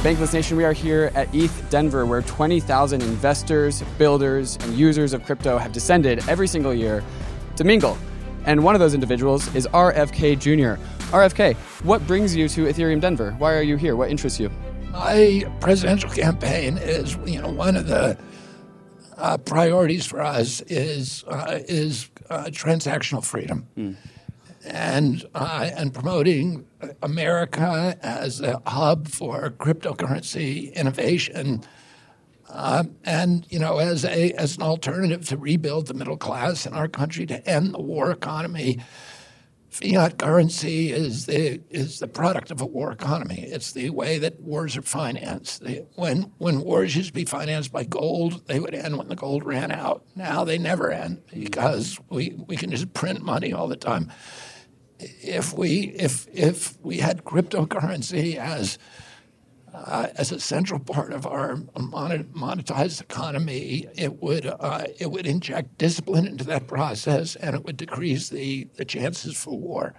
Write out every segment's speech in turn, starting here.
Bankless Nation, we are here at ETH Denver, where 20,000 investors, builders, and users of crypto have descended every single year to mingle. And one of those individuals is RFK Jr. RFK, what brings you to Ethereum Denver? Why are you here? What interests you? My presidential campaign is, one of the priorities for us is transactional freedom. And promoting America as a hub for cryptocurrency innovation, as an alternative to rebuild the middle class in our country, to end the war economy. Fiat currency is the product of a war economy. It's the way that wars are financed. When wars used to be financed by gold, they would end when the gold ran out. Now they never end because we can just print money all the time. If we had cryptocurrency as a central part of our monetized economy, it would inject discipline into that process, and it would decrease the chances for war.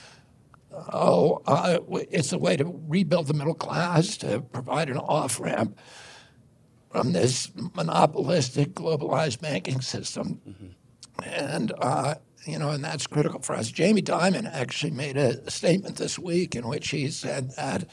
It's a way to rebuild the middle class, to provide an off-ramp from this monopolistic, globalized banking system. And that's critical for us. Jamie Dimon actually made a statement this week in which he said that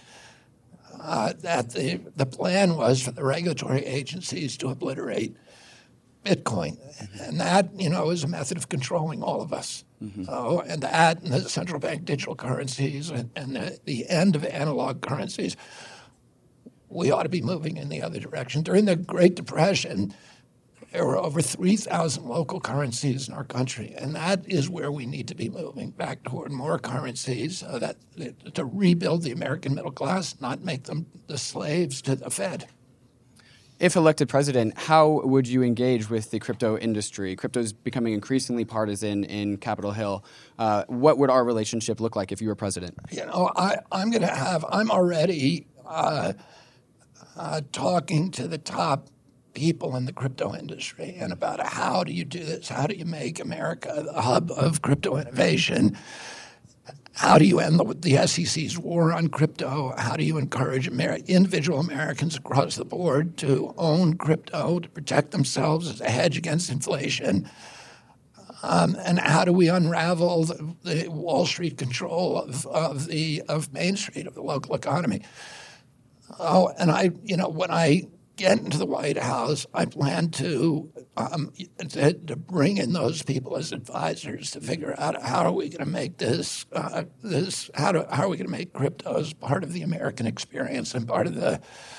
the plan was for the regulatory agencies to obliterate Bitcoin. And that, is a method of controlling all of us. And the central bank digital currencies and the end of analog currencies, we ought to be moving in the other direction. During the Great Depression, there were over 3,000 local currencies in our country, and that is where we need to be moving, back toward more currencies to rebuild the American middle class, not make them the slaves to the Fed. If elected president, how would you engage with the crypto industry? Crypto is becoming increasingly partisan in Capitol Hill. What would our relationship look like if you were president? I'm already talking to the top people in the crypto industry and about how do you do this? How do you make America the hub of crypto innovation? How do you end the SEC's war on crypto? How do you encourage individual Americans across the board to own crypto, to protect themselves as a hedge against inflation? And how do we unravel the Wall Street control of Main Street, of the local economy? When I get into the White House, I plan to bring in those people as advisors to figure out how are we going to make how are we going to make crypto as part of the American experience and part of the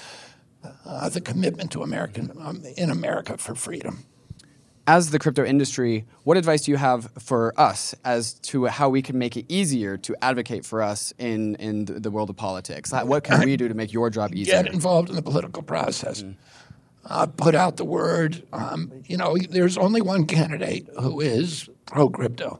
commitment to in America for freedom. As the crypto industry, what advice do you have for us as to how we can make it easier to advocate for us in the world of politics? What can we do to make your job easier? Get involved in the political process. Put out the word. There's only one candidate who is pro-crypto,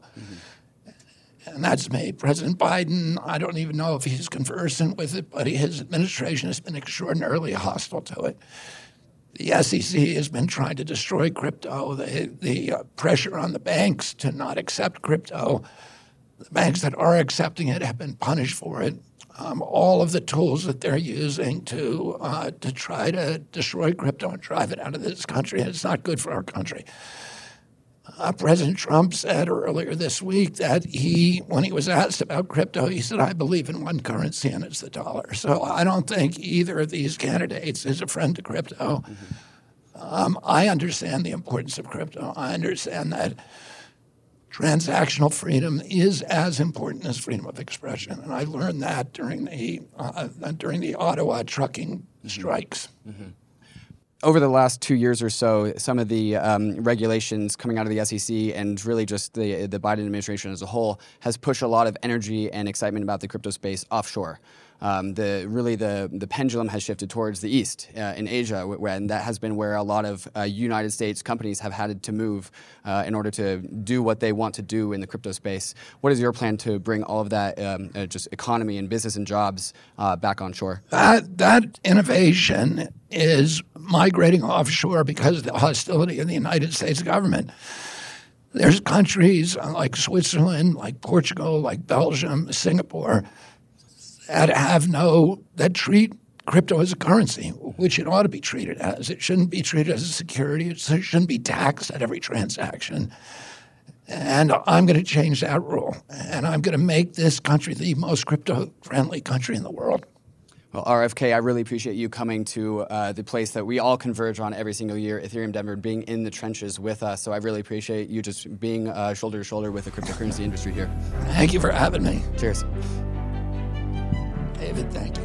and that's me. President Biden, I don't even know if he's conversant with it, but his administration has been extraordinarily hostile to it. The SEC has been trying to destroy crypto. The pressure on the banks to not accept crypto, the banks that are accepting it have been punished for it. All of the tools that they're using to try to destroy crypto and drive it out of this country, and it's not good for our country. President Trump said earlier this week that when he was asked about crypto, he said, I believe in one currency, and it's the dollar. So I don't think either of these candidates is a friend to crypto. I understand the importance of crypto. I understand that transactional freedom is as important as freedom of expression, and I learned that during the Ottawa trucking strikes. Over the last 2 years or so, some of the regulations coming out of the SEC and really just the Biden administration as a whole has pushed a lot of energy and excitement about the crypto space offshore. The pendulum has shifted towards the east in Asia, and that has been where a lot of United States companies have had to move in order to do what they want to do in the crypto space. What is your plan to bring all of that just economy and business and jobs back on shore? That innovation is migrating offshore because of the hostility of the United States government. There's countries like Switzerland, like Portugal, like Belgium, Singapore, that treat crypto as a currency, which it ought to be treated as. It shouldn't be treated as a security. It shouldn't be taxed at every transaction. And I'm going to change that rule. And I'm going to make this country the most crypto-friendly country in the world. Well, RFK, I really appreciate you coming to the place that we all converge on every single year, Ethereum Denver, being in the trenches with us. So I really appreciate you just being shoulder to shoulder with the cryptocurrency industry here. Thank you for having me. Cheers. David, thank you.